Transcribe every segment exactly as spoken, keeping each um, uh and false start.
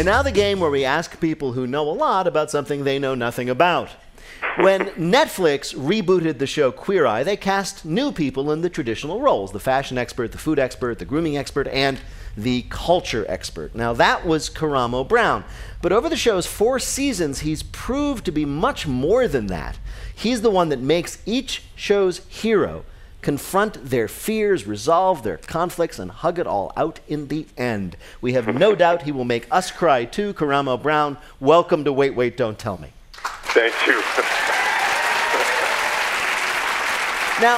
And now the game where we ask people who know a lot about something they know nothing about. When Netflix rebooted the show Queer Eye, they cast new people in the traditional roles: the fashion expert, the food expert, the grooming expert, and the culture expert. Now, that was Karamo Brown. But over the show's four seasons, he's proved to be much more than that. He's the one that makes each show's hero confront their fears, resolve their conflicts, and hug it all out in the end. We have no doubt he will make us cry too. Karamo Brown, welcome to Wait, Wait, Don't Tell Me. Thank you. Now,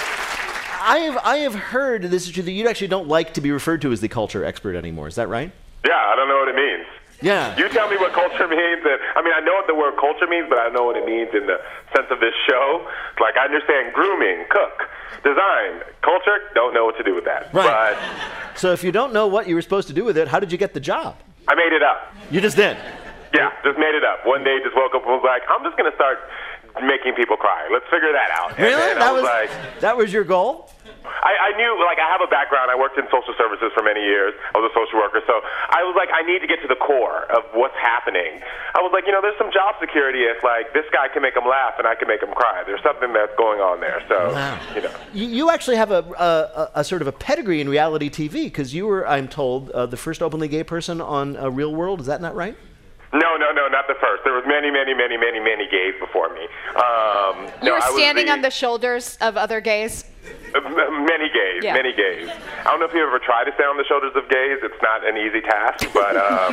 I have I have heard, this is true, that you actually don't like to be referred to as the culture expert anymore. Is that right? Yeah, I don't know what it means. Yeah. You tell me what culture means. And, I mean, I know what the word culture means, but I don't know what it means in the sense of this show. Like, I understand grooming, cook, design. Culture, don't know what to do with that. Right. But so if you don't know what you were supposed to do with it, how did you get the job? I made it up. You just did? Yeah, just made it up. One day, just woke up and was like, I'm just going to start making people cry. Let's figure that out. Really? And that I was, was like, that was your goal? I, I knew, like, I have a background. I worked in social services for many years. I was a social worker. So I was like, I need to get to the core of what's happening. I was like, you know, there's some job security. It's like, this guy can make them laugh and I can make them cry. There's something that's going on there. So, wow. you know. You, you actually have a, a, a sort of a pedigree in reality T V, because you were, I'm told, uh, the first openly gay person on uh, Real World. Is that not right? No, no, no, not the first. There was many, many, many, many, many gays before me. Um, you no, were I was standing the, on the shoulders of other gays? Uh, many gays, yeah. many gays. I don't know if you've ever tried to stand on the shoulders of gays. It's not an easy task, but um,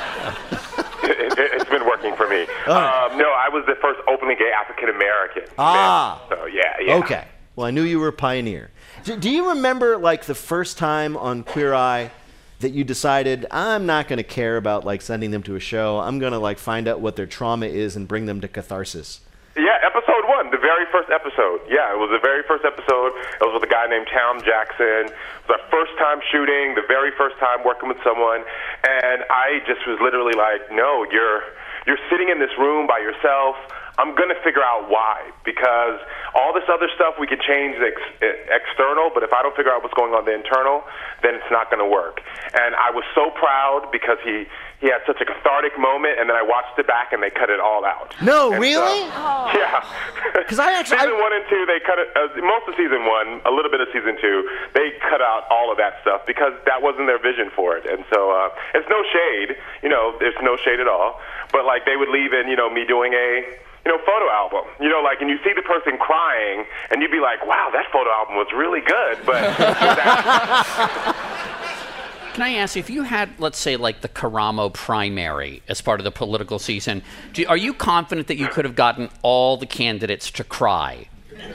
it, it, it's been working for me. Right. Um, no, I was the first openly gay African American. Ah. Man. So yeah, yeah. Okay. Well, I knew you were a pioneer. Do, do you remember, like, the first time on Queer Eye that you decided, I'm not going to care about, like, sending them to a show. I'm going to, like, find out what their trauma is and bring them to catharsis? Yeah, episode one, the very first episode. Yeah, it was the very first episode. It was with a guy named Tom Jackson. It was our first time shooting, the very first time working with someone. And I just was literally like, no, you're you're sitting in this room by yourself. I'm going to figure out why, because all this other stuff we can change the ex- external, but if I don't figure out what's going on the internal, then it's not going to work. And I was so proud because he, he had such a cathartic moment, and then I watched it back and they cut it all out. No, and really? So, oh. Yeah. Because I actually... season I... one and two, they cut it, uh, most of season one, a little bit of season two, they cut out all of that stuff because that wasn't their vision for it. And so uh, it's no shade, you know, there's no shade at all, but like they would leave in, you know, me doing a... you know, photo album. You know, like, and you see the person crying, and you'd be like, wow, that photo album was really good, but... Can I ask, if you had, let's say, like the Karamo primary as part of the political season, do, are you confident that you could have gotten all the candidates to cry?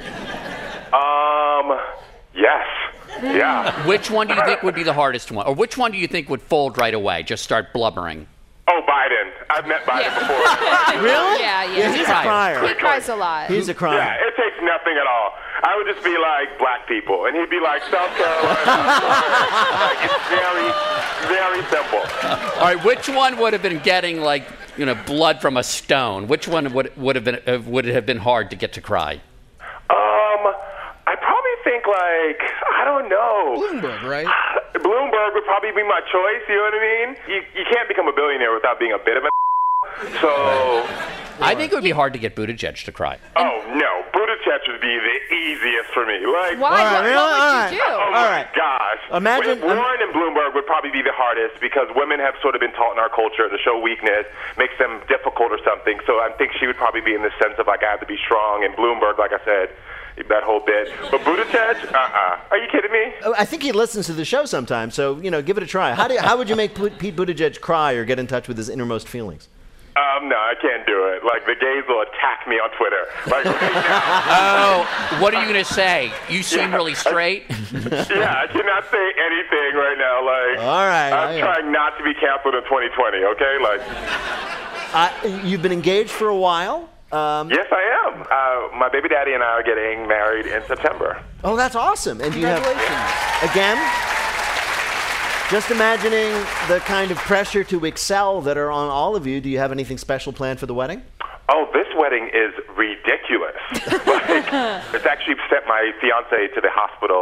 Um, yes. Yeah. Which one do you think would be the hardest one? Or which one do you think would fold right away, just start blubbering? Oh, Biden. I've met Biden Yeah. before. Really? Yeah, yeah. Yeah, he's a crier. He cries a lot. He's a crier. Yeah, it takes nothing at all. I would just be like, black people. And he'd be like, South Carolina. Like, it's very, very simple. All right, which one would have been getting, like, you know, blood from a stone? Which one would would have been uh, would it have been hard to get to cry? Um, I probably think, like, I don't know. Bloomberg, right? Bloomberg would probably be my choice, you know what I mean? You, you can't become a billionaire without being a bit of a so... I think it would be hard to get Buttigieg to cry. Oh, no. Buttigieg would be the easiest for me. Like, Why? All right, what, really? what would All you right. do? oh, All my right. gosh. Imagine- Warren um, and Bloomberg would probably be the hardest because women have sort of been taught in our culture to show weakness makes them difficult or something. So I think she would probably be in the sense of, like, I have to be strong. And Bloomberg, like I said, that whole bit. But Buttigieg? Uh-uh. Are you kidding me? Oh, I think he listens to the show sometimes, so, you know, give it a try. How do you, how would you make Pete Buttigieg cry or get in touch with his innermost feelings? Um, no, I can't do it. Like, the gays will attack me on Twitter. Like, right now. Oh, what are you going to say? You seem Yeah. really straight? Yeah, I cannot say anything right now. Like, All right, I'm I- trying not to be canceled in twenty twenty, okay? Like, Uh, you've been engaged for a while? Um, yes, I am. Uh, my baby daddy and I are getting married in September. Oh, that's awesome. And do you have, again, just imagining the kind of pressure to excel that are on all of you, do you have anything special planned for the wedding? Oh, this wedding is ridiculous. Like, it's actually sent my fiance to the hospital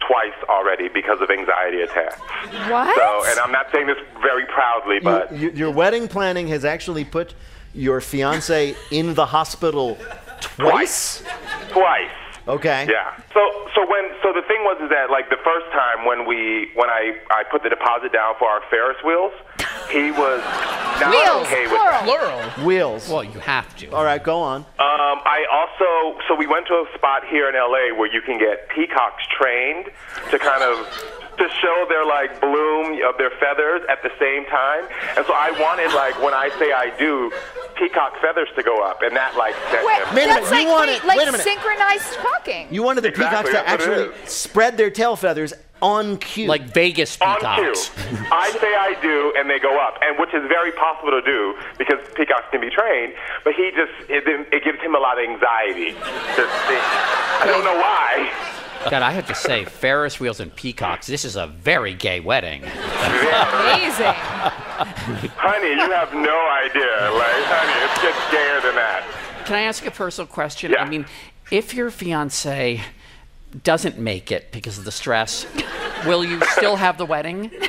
twice already because of anxiety attacks. What? So, and I'm not saying this very proudly, but You- you- your wedding planning has actually put your fiance in the hospital twice? twice. Okay. Yeah. So so when so the thing was is that like the first time when we when I I put the deposit down for our Ferris wheels, he was not Wheels, okay with plural. Plural. Wheels. Well, you have to. All right, go on. Um, I also, so we went to a spot here in L A where you can get peacocks trained to kind of, to show their like bloom of their feathers at the same time. And so I wanted like, when I say I do, peacock feathers to go up, and that like set Wait, him. Wait a that's minute, you like, want wait, it- like wait a minute. synchronized talking. You wanted the Exactly, peacocks to that's what it actually is. spread their tail feathers on cue. Like Vegas On peacocks. cue. I say I do, and they go up, and which is very possible to do because peacocks can be trained. But he just it, it gives him a lot of anxiety. To see. I don't know why. God, I have to say, Ferris wheels and peacocks. This is a very gay wedding. Amazing. Honey, you have no idea. Like, honey, it's just gayer than that. Can I ask a personal question? Yeah. I mean, if your fiance doesn't make it because of the stress, will you still have the wedding? The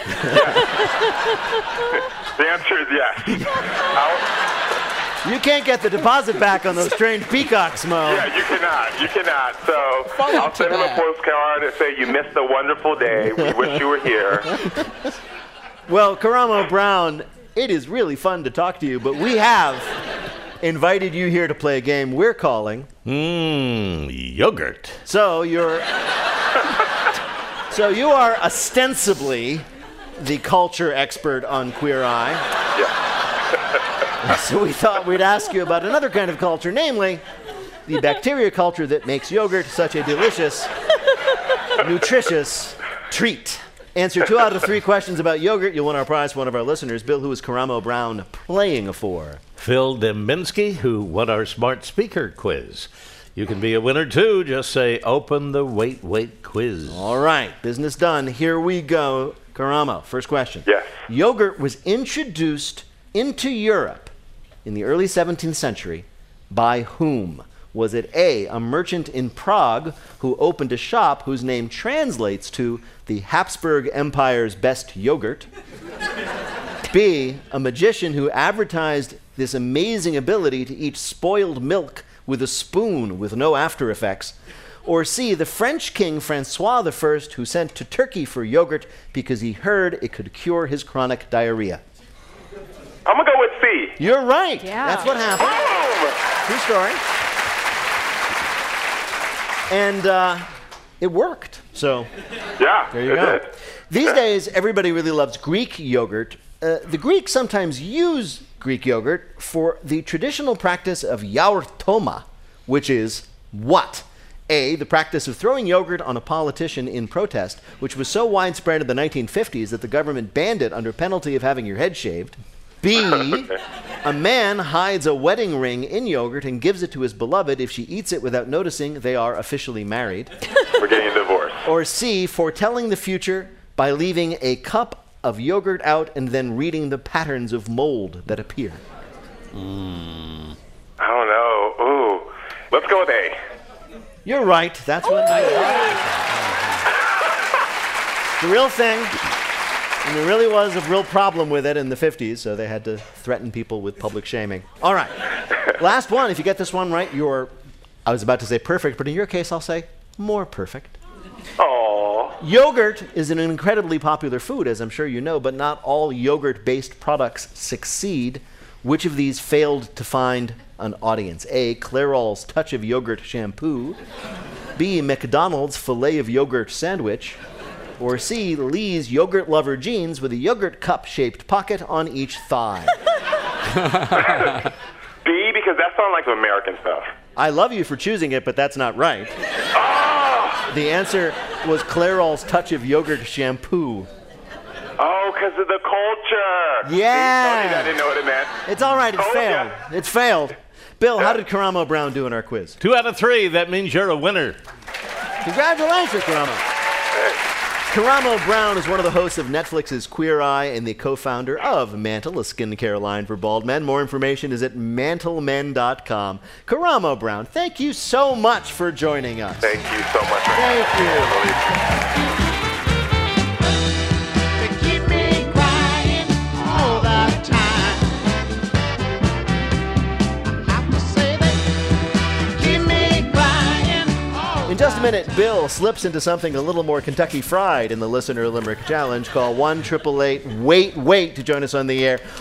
answer is yes. I'll, you can't get the deposit back on those trained peacocks, Mo. yeah, you cannot. You cannot. So I'll send him a postcard and say, you missed a wonderful day. We wish you were here. Well, Karamo Brown, it is really fun to talk to you, but we have invited you here to play a game we're calling Mmm, yogurt. So you're So you are ostensibly the culture expert on Queer Eye. Yeah. So we thought we'd ask you about another kind of culture, namely the bacteria culture that makes yogurt such a delicious, nutritious treat. Answer two out of three questions about yogurt. You'll win our prize for one of our listeners. Bill, who is Karamo Brown playing for? Phil Dembinski, who won our smart speaker quiz. You can be a winner too. Just say, open the wait, wait quiz. All right, business done. Here we go. Karamo, first question. Yes. Yogurt was introduced into Europe in the early seventeenth century by whom? Was it A, a merchant in Prague who opened a shop whose name translates to the Habsburg Empire's best yogurt? B, a magician who advertised this amazing ability to eat spoiled milk with a spoon with no after effects? Or C, the French king Francois the First who sent to Turkey for yogurt because he heard it could cure his chronic diarrhea? I'm going to go with C. You're right. Yeah. That's what happened. Boom! True story. And uh, it worked. So Yeah, there you it go. did. These days, everybody really loves Greek yogurt. Uh, the Greeks sometimes use Greek yogurt for the traditional practice of yaourtoma, which is what? A, the practice of throwing yogurt on a politician in protest, which was so widespread in the nineteen fifties that the government banned it under penalty of having your head shaved. B, a man hides a wedding ring in yogurt and gives it to his beloved. If she eats it without noticing, they are officially married. We're getting a divorce. Or C, foretelling the future by leaving a cup of yogurt out and then reading the patterns of mold that appear. I don't know. Ooh. Let's go with A. You're right. That's what I It's the real thing. And there really was a real problem with it in the fifties, so they had to threaten people with public shaming. All right. Last one. If you get this one right, you're, I was about to say perfect, but in your case, I'll say more perfect. Aww. Yogurt is an incredibly popular food, as I'm sure you know, but not all yogurt-based products succeed. Which of these failed to find an audience? A, Clairol's Touch of Yogurt shampoo. B, McDonald's Filet of Yogurt sandwich. Or C, Lee's Yogurt Lover jeans with a yogurt cup-shaped pocket on each thigh. B, because that sounds like some American stuff. I love you for choosing it, but that's not right. Oh! The answer was Clairol's Touch of Yogurt shampoo. Oh, because of the culture. Yeah. See, Tony, I didn't know what it meant. It's all right. It Told failed. ya. It's failed. Bill, how did Karamo Brown do in our quiz? Two out of three. That means you're a winner. Congratulations, Karamo. Karamo Brown is one of the hosts of Netflix's Queer Eye and the co-founder of Mantle, a skincare line for bald men. More information is at mantle men dot com. Karamo Brown, thank you so much for joining us. Thank you so much. For Thank you. They keep me crying all the time. I have to say they keep me crying all In just a minute, Bill slips into something a little more Kentucky Fried in the Listener Limerick Challenge. Call one eight eight eight wait wait to join us on the air.